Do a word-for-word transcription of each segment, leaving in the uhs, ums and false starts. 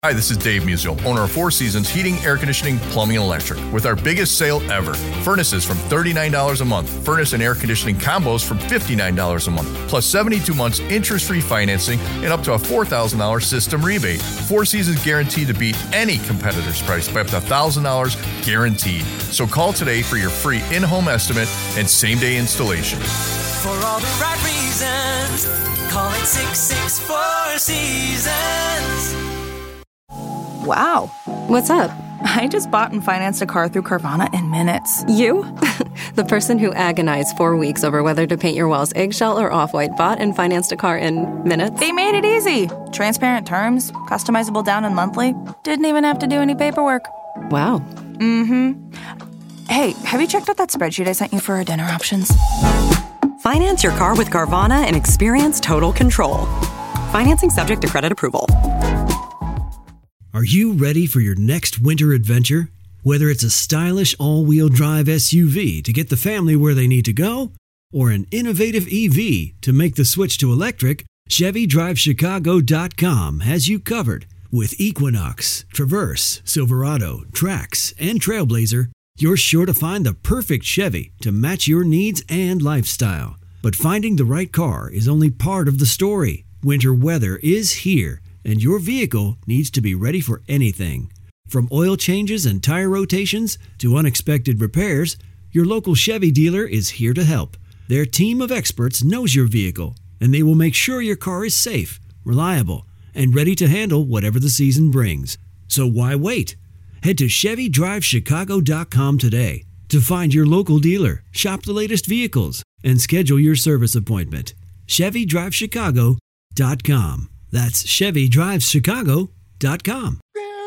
Hi, this is Dave Musial, owner of Four Seasons Heating, Air Conditioning, Plumbing, and Electric, with our biggest sale ever. Furnaces from thirty-nine dollars a month. Furnace and air conditioning combos from fifty-nine dollars a month. Plus seventy-two months interest-free financing and up to a four thousand dollars system rebate. Four Seasons guaranteed to beat any competitor's price by up to one thousand dollars guaranteed. So call today for your free in-home estimate and same-day installation. For all the right reasons, call it six six four Seasons. Wow. What's up? I just bought and financed a car through Carvana in minutes. You? The person who agonized four weeks over whether to paint your walls eggshell or off-white bought and financed a car in minutes? They made it easy. Transparent terms, customizable down and monthly. Didn't even have to do any paperwork. Wow. Mm-hmm. Hey, have you checked out that spreadsheet I sent you for our dinner options? Finance your car with Carvana and experience total control. Financing subject to credit approval. Are you ready for your next winter adventure? Whether it's a stylish all-wheel drive S U V to get the family where they need to go, or an innovative E V to make the switch to electric, Chevy Drive Chicago dot com has you covered. With Equinox, Traverse, Silverado, Trax, and Trailblazer, you're sure to find the perfect Chevy to match your needs and lifestyle. But finding the right car is only part of the story. Winter weather is here, and your vehicle needs to be ready for anything. From oil changes and tire rotations to unexpected repairs, your local Chevy dealer is here to help. Their team of experts knows your vehicle, and they will make sure your car is safe, reliable, and ready to handle whatever the season brings. So why wait? Head to Chevy Drive Chicago dot com today to find your local dealer, shop the latest vehicles, and schedule your service appointment. Chevy Drive Chicago dot com. That's Chevy Drive Chicago dot com.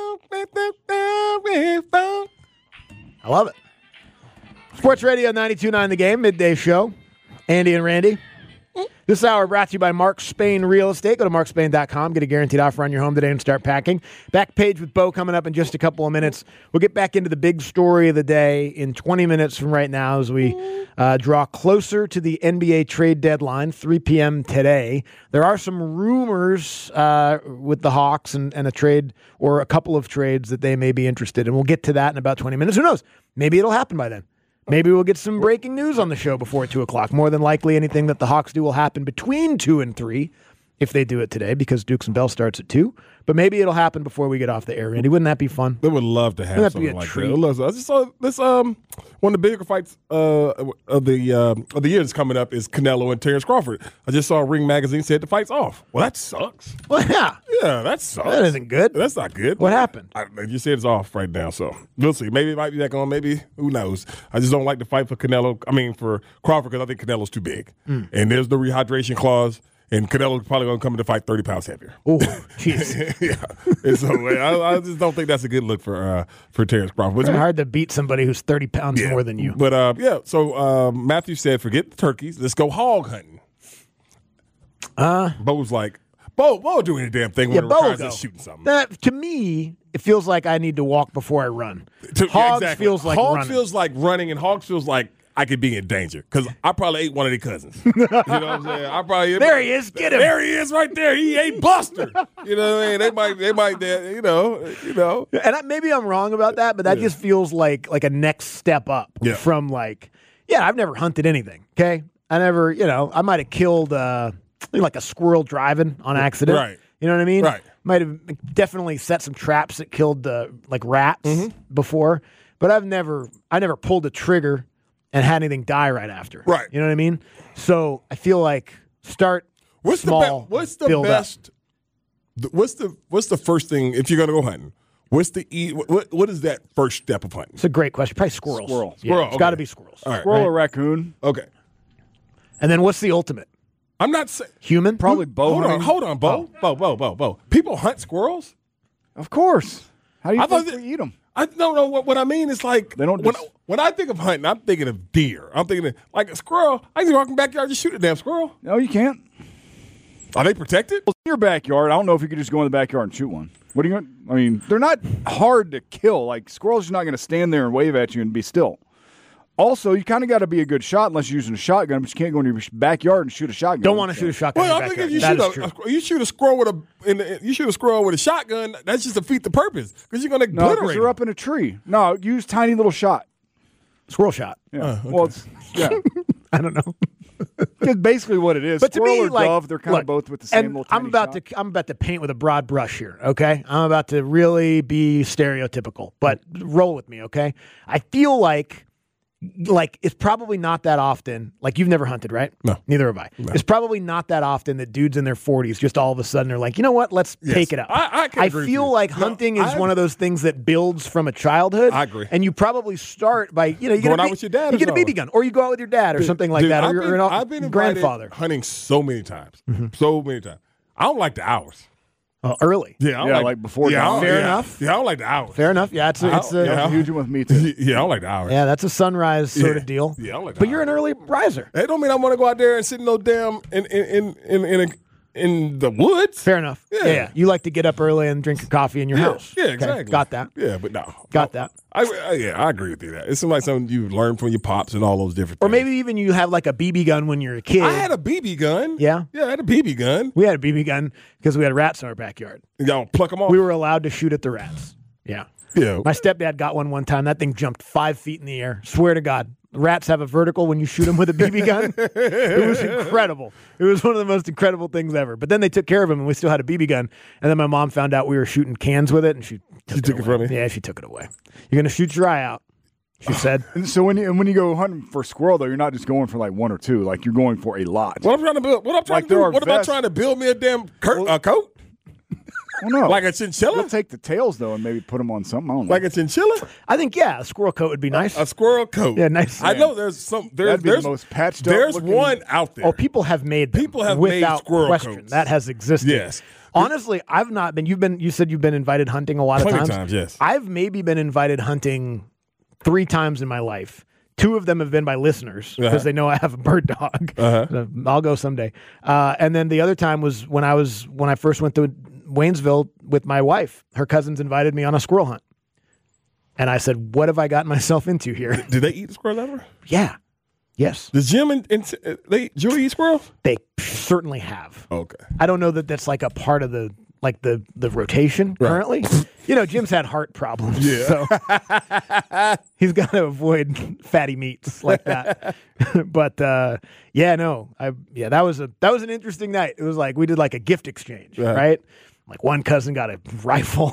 I love it. Sports Radio ninety-two point nine The Game, midday show. Andy and Randy. This hour brought to you by Mark Spain Real Estate. Go to mark spain dot com. Get a guaranteed offer on your home today and start packing. Back page with Bo coming up in just a couple of minutes. We'll get back into the big story of the day in twenty minutes from right now as we uh, draw closer to the N B A trade deadline, three p.m. today. There are some rumors uh, with the Hawks and, and a trade or a couple of trades that they may be interested in. We'll get to that in about twenty minutes. Who knows? Maybe it'll happen by then. Maybe we'll get some breaking news on the show before two o'clock. More than likely, anything that the Hawks do will happen between two and three, if they do it today, because Dukes and Bell starts at two. But maybe it'll happen before we get off the air, Randy. Wouldn't that be fun? They would love to have something like treat? that. I just saw this. Um, one of the bigger fights uh, of the uh, of the year that's coming up is Canelo and Terrence Crawford. I just saw Ring Magazine said the fight's off. Well, that sucks. Well, yeah, yeah, that sucks. That isn't good. That's not good. What happened? I, you said it's off right now, so we'll see. Maybe it might be back on. Maybe who knows? I just don't like the fight for Canelo. I mean, for Crawford, because I think Canelo's too big, mm. and there's the rehydration clause. And Canelo's probably going to come in to fight thirty pounds heavier. Oh, jeez. yeah. And so I, I just don't think that's a good look for uh, for Terrence Crawford. It's hard to beat somebody who's thirty pounds yeah. more than you. But, uh, yeah, so uh, Matthew said, forget the turkeys. Let's go hog hunting. Uh, Bo was like, Bo, Bo will do any damn thing when yeah, it Bo requires go. us shooting something. That, to me, it feels like I need to walk before I run. To, Hogs yeah, exactly. feels like Hogs running. feels like running, and Hogs feels like I could be in danger because I probably ate one of their cousins. You know what I'm saying? I probably there he is. Get him. There he is, right there. He ate Buster. You know what I mean? They might, they might, you know, you know. And I, maybe I'm wrong about that, but that yeah. just feels like like a next step up yeah. from like, yeah, I've never hunted anything. Okay, I never, you know, I might have killed uh, like a squirrel driving on accident. Right. You know what I mean? Right. Might have definitely set some traps that killed uh, like rats mm-hmm. before, but I've never, I never pulled a trigger and had anything die right after. Right. You know what I mean? So I feel like start what's small. The be- what's the best? Up. What's the what's the first thing if you're gonna go hunting? What's the e- what what is that first step of hunting? It's a great question. Probably squirrels. Squirrel. Yeah, Squirrel. It's Okay. got to be squirrels. All right. Squirrel right? or raccoon. Okay. And then what's the ultimate? I'm not saying human. Probably bow Hold hunting. on, hold on, Bo. Oh. Bo, Bo, Bo, Bo. People hunt squirrels? Of course. How do you I think thought they eat them? I don't know what, what I mean is like They don't when, just- when I think of hunting, I'm thinking of deer. I'm thinking of, like a squirrel. I can walk in the backyard and just shoot a damn squirrel. No, you can't. Are they protected? Well, in your backyard, I don't know if you could just go in the backyard and shoot one. What are you going to, I mean, they're not hard to kill. Like, squirrels are not going to stand there and wave at you and be still. Also, you kind of got to be a good shot unless you're using a shotgun, but you can't go into your backyard and shoot a shotgun. Don't want to so. shoot a shotgun. Well, in I your think if you backyard. shoot That is a, true. a you shoot a squirrel with a in the, you shoot a squirrel with a shotgun, that's just defeat the purpose because you're going to No, because obliterate. they're them. up in a tree. No, use tiny little shot. Squirrel shot. Yeah. Uh, okay. Well, it's, yeah. I don't know. It's basically what it is. But to Squirrel me, or like, dove, they're kind look, of both with the same and little I'm tiny about shot. to I'm about to paint with a broad brush here, okay? I'm about to really be stereotypical, but roll with me, okay? I feel like like it's probably not that often. Like you've never hunted, right? No. Neither have I. No. It's probably not that often that dudes in their forties just all of a sudden are like, you know what? Let's Yes. take it up. I- I can agree with feel you. like No, hunting is I- one of those things that builds from a childhood. I agree. And you probably start by you know you get Going a out B- with your dad you or get a B B something. gun, or you go out with your dad or something like Dude, that, or I've your, been, or an I've been invited grandfather. hunting so many times, so many times. I don't like the hours. Oh, early. Yeah, I don't Yeah, like, like before Yeah, I dawn. don't- Fair yeah. enough. Yeah, I don't like the hours. Fair enough. Yeah, it's a, it's a, Yeah. That's a huge one with me, too. Yeah, I don't like the hours. yeah, that's a sunrise sort Yeah. of deal. Yeah, I don't like but the you're an hours. early riser. That don't mean I want to go out there and sit in no damn in in in in in, a, in the woods. Fair enough. Yeah. Yeah. yeah, you like to get up early and drink a coffee in your Yeah, house. yeah, Okay, exactly. Got that. Yeah, but no, Got that. I, I yeah, I agree with you. That it's like something you learn from your pops and all those different. Or things. maybe even you have like a B B gun when you're a kid. I had a B B gun. Yeah? yeah, I had a B B gun. we had a B B gun because we had rats in our backyard. Y'all pluck them off. We were allowed to shoot at the rats. Yeah. yeah. My stepdad got one one time. That thing jumped five feet in the air. Swear to God. Rats have a vertical when you shoot them with a B B gun. It was incredible. It was one of the most incredible things ever. But then they took care of him, and we still had a B B gun. And then my mom found out we were shooting cans with it, and she took, She it, took it away. from you? Yeah, she took it away. You're going to shoot your eye out, she said. And so when you, and when you go hunting for squirrel, though, you're not just going for like one or two. Like, you're going for a lot. What I'm trying to build? What I'm trying Like to do? there are What am I vests- trying to build me a damn cur- a coat? Well, no. Like a chinchilla? You'll take the tails, though, and maybe put them on something. I don't know. Like a chinchilla? I think, yeah, a squirrel coat would be nice. A squirrel coat. Yeah, nice. I know there's some. There's That'd be there's the most patched up There's looking- one out there. Oh, people have made them People have made without squirrel question. coats. That has existed. Yes. Honestly, I've not been. You've been. You said you've been invited hunting a lot Plenty of of times. times, yes. I've maybe been invited hunting three times in my life. Two of them have been by listeners because Uh-huh. they know I have a bird dog. Uh-huh. So I'll go someday. Uh, and then the other time was when I was when I first went to Waynesville with my wife. Her cousins invited me on a squirrel hunt, and I said, "What have I gotten myself into here?" Did they eat the squirrel ever? Yeah. Yes. Does Jim and, and uh, they Joey eat squirrels? They certainly have. Okay. I don't know that that's like a part of the like the the rotation Right. currently. You know, Jim's had heart problems, Yeah. so he's got to avoid fatty meats like that. But uh, yeah, no, I yeah that was a that was an interesting night. It was like we did like a gift exchange, Right. right? Like one cousin got a rifle,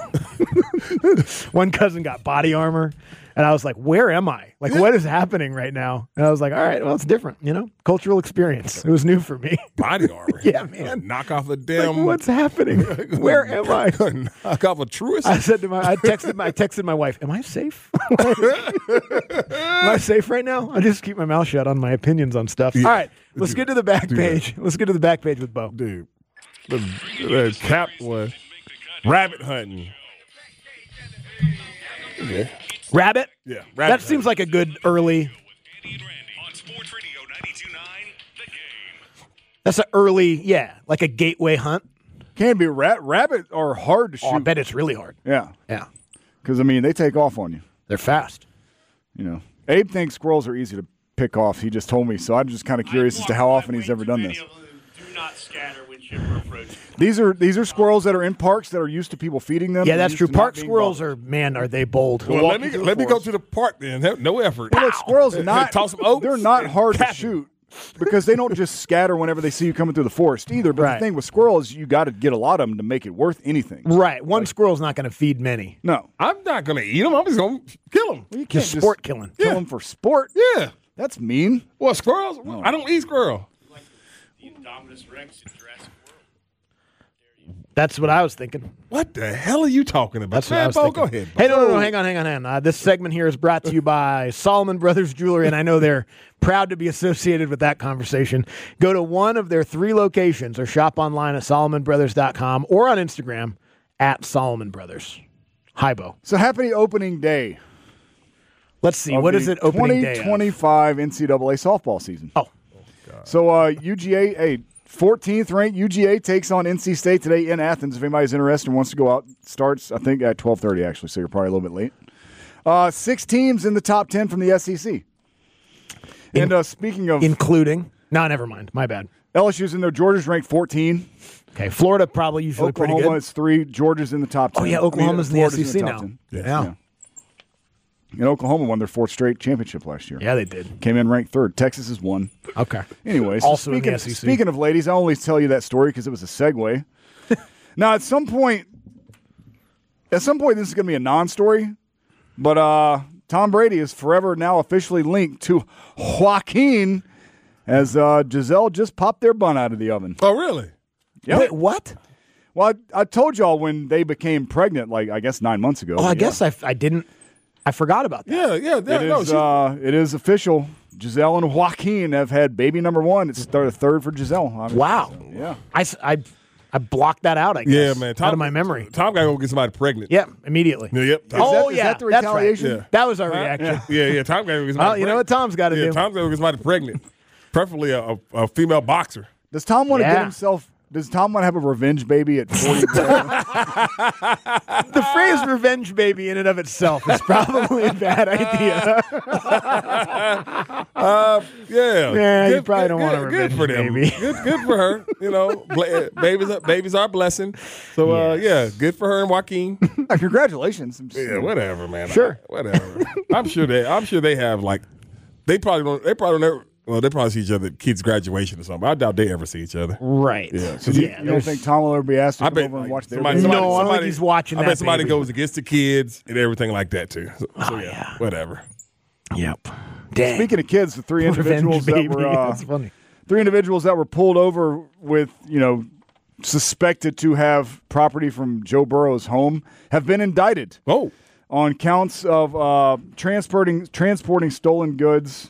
one cousin got body armor. And I was like, where am I? Like, what is happening right now? And I was like, all right, well, it's different, you know? Cultural experience. It was new for me. Body armor. Yeah, man. Knock off a Like, damn. what's happening? Where am I? Knock off a truest. I said to my, I texted my, I texted my wife, am I safe? Am I safe right now? I just keep my mouth shut on my opinions on stuff. Yeah. All right, let's Do get to the back Do that. page. Let's get to the back page with Bo. Dude, the, the cap was rabbit hunting. Yeah. Rabbit? Yeah. Rabbit That seems like a good early. That's an early, yeah, like a gateway hunt. Can be. Rat, rabbit are hard to shoot. Oh, I bet it's really hard. Yeah. Yeah. Because, I mean, they take off on you. They're fast. You know, Abe thinks squirrels are easy to pick off. He just told me, so I'm just kind of curious as to how often he's ever done this. These are these are squirrels that are in parks that are used to people feeding them. Yeah, They're that's used true. to not Park being squirrels bothered. are, man, are they bold. Well, let me Walking through let the me go forest. to the park then. Have No effort. Well, look, squirrels are not. Toss some oats They're not and hard to cap 'em. shoot because they don't just scatter whenever they see you coming through the forest either. But Right. the thing with squirrels, you got to get a lot of them to make it worth anything. Right. One squirrel's not going to feed many. No, I'm not gonna eat them. I'm just gonna kill them. you can't Just just sport killing. kill Yeah. them for sport. Yeah. That's mean. What squirrels? I don't eat squirrel. That's what I was thinking. What the hell are you talking about? That's what I Man, was Bo, thinking. go ahead. Bo. Hey, no, no, no, hang on, hang on, hang on. Uh, this segment here is brought to you by Solomon Brothers Jewelry, and I know they're proud to be associated with that conversation. Go to one of their three locations or shop online at solomon brothers dot com or on Instagram at Solomon Brothers. Hi, Bo. So happy opening day. Let's see. of What the is it opening day twenty of? twenty-five N C double A softball season. Oh. So uh, U G A, a fourteenth ranked U G A takes on N C State today in Athens. If anybody's interested and wants to go out, starts I think at twelve thirty actually, so you're probably a little bit late. Uh, six teams in the top ten from the S E C. And uh, speaking of including, no, never mind. My bad. L S U's in there. Georgia's ranked fourteen. Okay, Florida probably usually Oklahoma pretty good. is three. Georgia's in the top ten. Oh yeah, Oklahoma's I mean, in the S E Florida's C in the now. top ten. Yeah. Yeah. And Oklahoma won their fourth straight championship last year. Yeah, they did. Came in ranked third. Texas is one. Okay. Anyways, so Also in the speaking, S E C. speaking of ladies, I only tell you that story because it was a segue. Now, at some point, at some point, this is going to be a non-story, but uh, Tom Brady is forever now officially linked to Joaquin, as uh, Giselle just popped their bun out of the oven. Oh, really? Yep. Wait, what? Well, I, I told y'all when they became pregnant, like I guess nine months ago. Oh, I Yeah. guess I, I didn't. I forgot about that. Yeah, yeah. yeah It no, is, she- uh, it is official. Giselle and Joaquin have had baby number one. It's the third for Giselle. obviously. Wow. Yeah. I, s- I, I blocked that out. I guess. yeah, man. out of my memory. Tom got to go get somebody pregnant. Yeah, immediately. Yeah, yep. Oh that- is yeah, that the that's right. retaliation? Yeah. That was our Huh? reaction. Yeah, yeah. Tom got to go get somebody Well, you know what pregnant. Tom's got to Yeah, do. Tom's got to go get somebody pregnant. Preferably a, a, a female boxer. Does Tom want to Yeah. get himself? Does Tom want to have a revenge baby at forty? The phrase "revenge baby" in and of itself is probably a bad idea. Uh, yeah, Yeah, you probably don't want a good, revenge good for them. baby. Good, good for her. You know, bla- babies, are, babies are a blessing. So uh, yeah, good for her and Joaquin. Congratulations. I'm just Yeah, saying. whatever, man. Sure. whatever. I'm sure they. I'm sure they have like. They probably don't. They probably don't ever. Well, they probably see each other at kids' graduation or something. I doubt they ever see each other. Right. Yeah. So you, Yeah, you don't think Tom will ever be asked to I come bet over and like, watch their somebody, baby? No, somebody, I don't think somebody- he's watching I that bet somebody baby. goes against the kids and everything like that too. So, so Oh, yeah, yeah. whatever. Yep. Dang. Speaking of kids, the three Revenge individuals that baby. were uh, That's funny. three individuals that were pulled over with, you know, suspected to have property from Joe Burrow's home have been indicted Oh, on counts of uh, transporting transporting stolen goods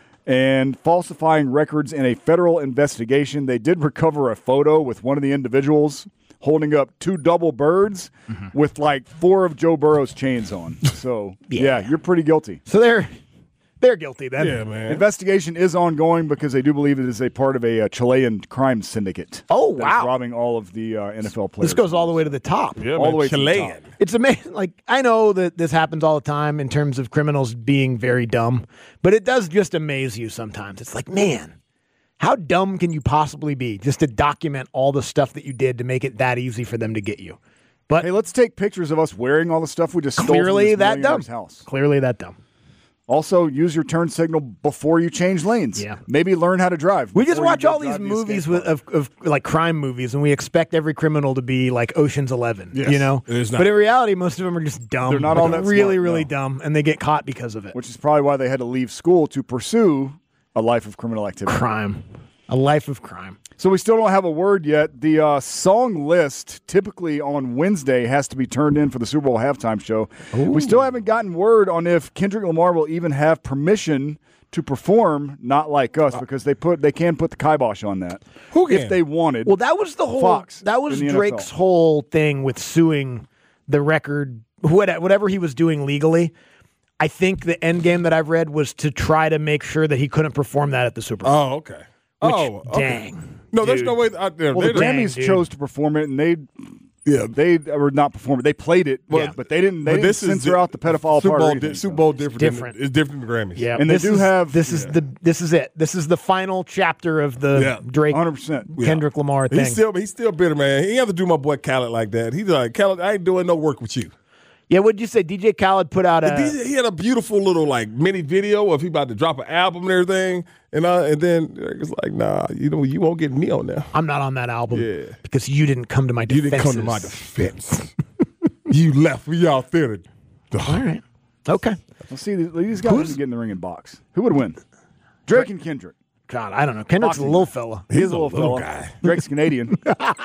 and falsifying records in a federal investigation. They did recover a photo with one of the individuals holding up two double birds Mm-hmm. with like four of Joe Burrow's chains on. So, yeah. Yeah. you're pretty guilty. So they're they're guilty then. yeah, man. Investigation is ongoing because they do believe it is a part of a uh, Chilean crime syndicate. Oh, that is wow. robbing all of the uh, N F L players. This goes all the way to the top. yeah, all man. the way to the Chilean. top. It's amazing. Like, I know that this happens all the time in terms of criminals being very dumb, but it does just amaze you sometimes. It's like, man, how dumb can you possibly be just to document all the stuff that you did to make it that easy for them to get you? But Hey, let's take pictures of us wearing all the stuff we just stole clearly from this that dumb. millionaire's house. Clearly that dumb. Also, use your turn signal before you change lanes. Yeah. Maybe learn how to drive. We just before you watch go all these drive the movies escape with, car. of, of like crime movies, and we expect every criminal to be like Ocean's Eleven. Yes, you know, it is not. but in reality, most of them are just dumb. They're not like, all that really, smart, really no. dumb, and they get caught because of it. Which is probably why they had to leave school to pursue a life of criminal activity. Crime, a life of crime. So we still don't have a word yet. The uh, song list typically on Wednesday has to be turned in for the Super Bowl halftime show. We still haven't gotten word on if Kendrick Lamar will even have permission to perform "Not Like Us" because they put they can put the kibosh on that Who if can? they wanted. Well, that was the whole. Fox that was in the N F L. Drake's whole thing with suing the record, what- whatever he was doing legally. I think the end game that I've read was to try to make sure that he couldn't perform that at the Super Bowl. Oh, okay. Which, oh, okay. dang. No, there's dude. no way out there. well, the They- Dang, Grammys dude. chose to perform it, and they yeah, they were not performing. They played it, Yeah. but they didn't. They but didn't this is censor di- out the pedophile Super part. or Bowl. anything, Di- so. Super Bowl different. different. Than, it's different than the Grammys. Yeah, And they this do is- have- This is yeah. the. This is it. This is the final chapter of the Yeah. Drake one hundred percent. Yeah. Kendrick Lamar thing. He's still he's still bitter, man. He ain't have to do my boy Khaled like that. He's like, Khaled, I ain't doing no work with you. yeah, what'd you say? D J Khaled put out a. He he had a beautiful little like mini video of he about to drop an album and everything, and uh, and then it's like, nah, you know, you won't get me on there. I'm not on that album Yeah. because you didn't come to my You defense. didn't come to my defense. You left me out there. To, All right. Okay. Let's see. These guys need to get in the ring and box. Who would win? Drake and Kendrick. God, I don't know. Kendrick's Boxing. a little fella. He's, He's a a little, little fella. guy. Drake's Canadian.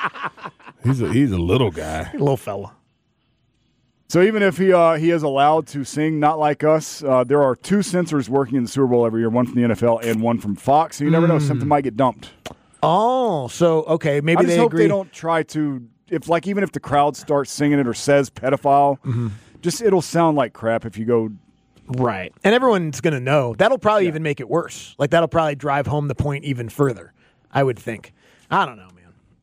he's a he's a little guy. A little fella. So even if he uh, he is allowed to sing "Not Like Us," uh, there are two censors working in the Super Bowl every year, one from the N F L and one from Fox. So you never know, something might get dumped. Oh, so okay, maybe I just they hope agree. they don't try to. If like even if the crowd starts singing it or says pedophile, just it'll sound like crap if you go. Right. And everyone's going to know. That'll probably even make it worse. Like, that'll probably drive home the point even further, I would think. I don't know, man.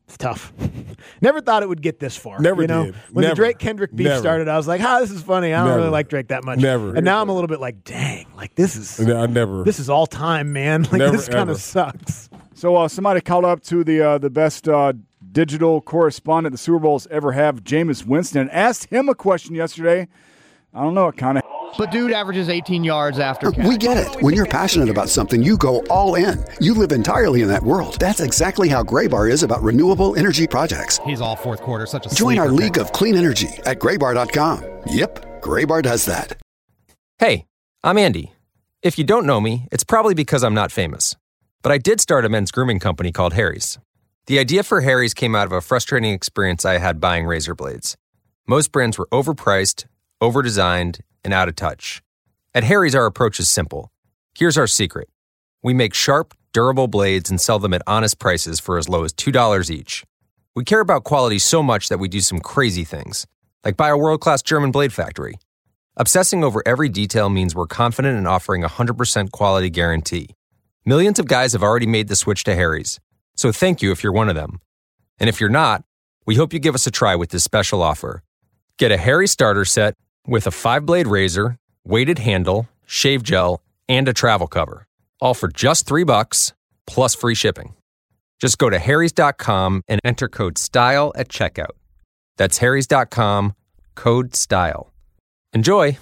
It's tough. Never thought it would get this far. Never you know? did. When Never. the Drake Kendrick beef Never. started, I was like, "Ah, this is funny. I don't Never. really like Drake that much." Never. And now I'm a little bit like, "Dang, like this is I never. this is all time, man. Like Never, this kind ever. of sucks." So uh, somebody called up to the uh, the best uh, digital correspondent the Super Bowl's ever have, Jameis Winston, and asked him a question yesterday. I don't know, it kind of. But dude averages eighteen yards after catch. We get it. When you're passionate about something, you go all in. You live entirely in that world. That's exactly how Graybar is about renewable energy projects. He's all fourth quarter, such a Join our sleeper league pick. of clean energy at graybar dot com. Yep, Graybar does that. Hey, I'm Andy. If you don't know me, it's probably because I'm not famous. But I did start a men's grooming company called Harry's. The idea for Harry's came out of a frustrating experience I had buying razor blades. Most brands were overpriced, overdesigned, and out of touch. At Harry's, our approach is simple. Here's our secret. We make sharp, durable blades and sell them at honest prices for as low as two dollars each. We care about quality so much that we do some crazy things, like buy a world-class German blade factory. Obsessing over every detail means we're confident in offering a one hundred percent quality guarantee. Millions of guys have already made the switch to Harry's, so thank you if you're one of them. And if you're not, we hope you give us a try with this special offer. Get a Harry starter set with a five-blade razor, weighted handle, shave gel, and a travel cover, all for just three bucks plus free shipping. Just go to harrys dot com and enter code STYLE at checkout. That's harrys dot com, code STYLE. Enjoy!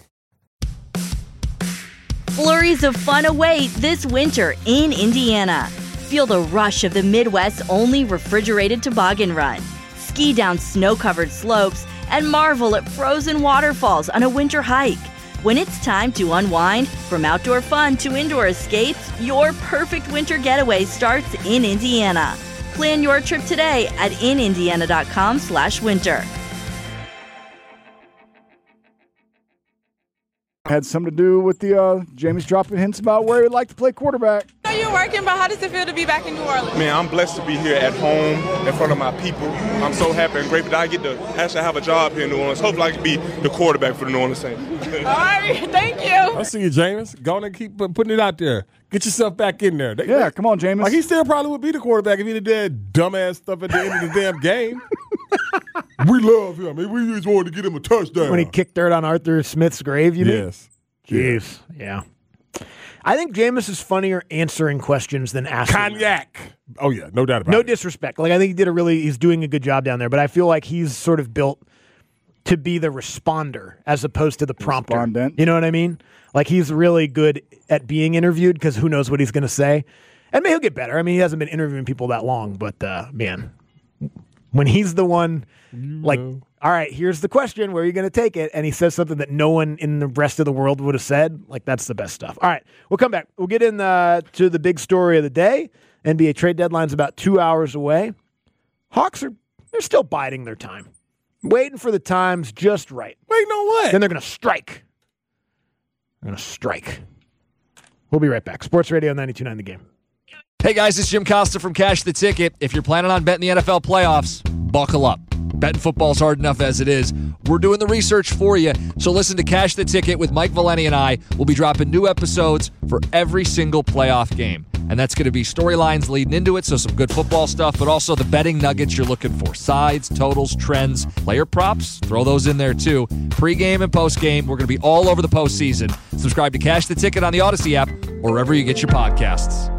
Flurries of fun await this winter in Indiana. Feel the rush of the Midwest's only refrigerated toboggan run. Ski down snow-covered slopes and marvel at frozen waterfalls on a winter hike. When it's time to unwind, from outdoor fun to indoor escapes, your perfect winter getaway starts in Indiana. Plan your trip today at in indiana dot com slash winter. Had something to do with the uh, Jameis dropping hints about where he would like to play quarterback. I know you're working, but how does it feel to be back in New Orleans? Man, I'm blessed to be here at home in front of my people. I'm so happy and grateful that I get to actually have a job here in New Orleans. Hopefully I can be the quarterback for the New Orleans Saints. All right, thank you. I see you, Jameis. Go on and keep putting it out there. Get yourself back in there. They, yeah, come on, Jameis. Like, he still probably would be the quarterback if he did that dumbass stuff at the end of the damn game. We love him. We just wanted to get him a touchdown. When he kicked dirt on Arthur Smith's grave, you mean? Yes. Jeez, yeah. I think Jameis is funnier answering questions than asking. Cognac. Oh, yeah, no doubt about no it. No disrespect. Like, I think he did a really, he's doing a good job down there, but I feel like he's sort of built to be the responder as opposed to the prompter. Respondent. You know what I mean? Like, he's really good at being interviewed because who knows what he's going to say. And maybe he'll get better. I mean, he hasn't been interviewing people that long, but, uh, man, when he's the one, like, all right, here's the question. Where are you going to take it? And he says something that no one in the rest of the world would have said. Like, that's the best stuff. All right, we'll come back. We'll get in uh, to the big story of the day. N B A trade deadline's about two hours away. Hawks are they're still biding their time, waiting for the times just right. Waiting on what? Then they're going to strike. They're going to strike. We'll be right back. Sports Radio ninety-two point nine The Game. Hey guys, it's Jim Costa from Cash the Ticket. If you're planning on betting the N F L playoffs, buckle up. Betting football's hard enough as it is. We're doing the research for you. So listen to Cash the Ticket with Mike Valeni and I. We'll be dropping new episodes for every single playoff game. And that's going to be storylines leading into it, so some good football stuff, but also the betting nuggets you're looking for. Sides, totals, trends, player props, throw those in there too. Pre-game and post-game, we're going to be all over the postseason. Subscribe to Cash the Ticket on the Odyssey app or wherever you get your podcasts.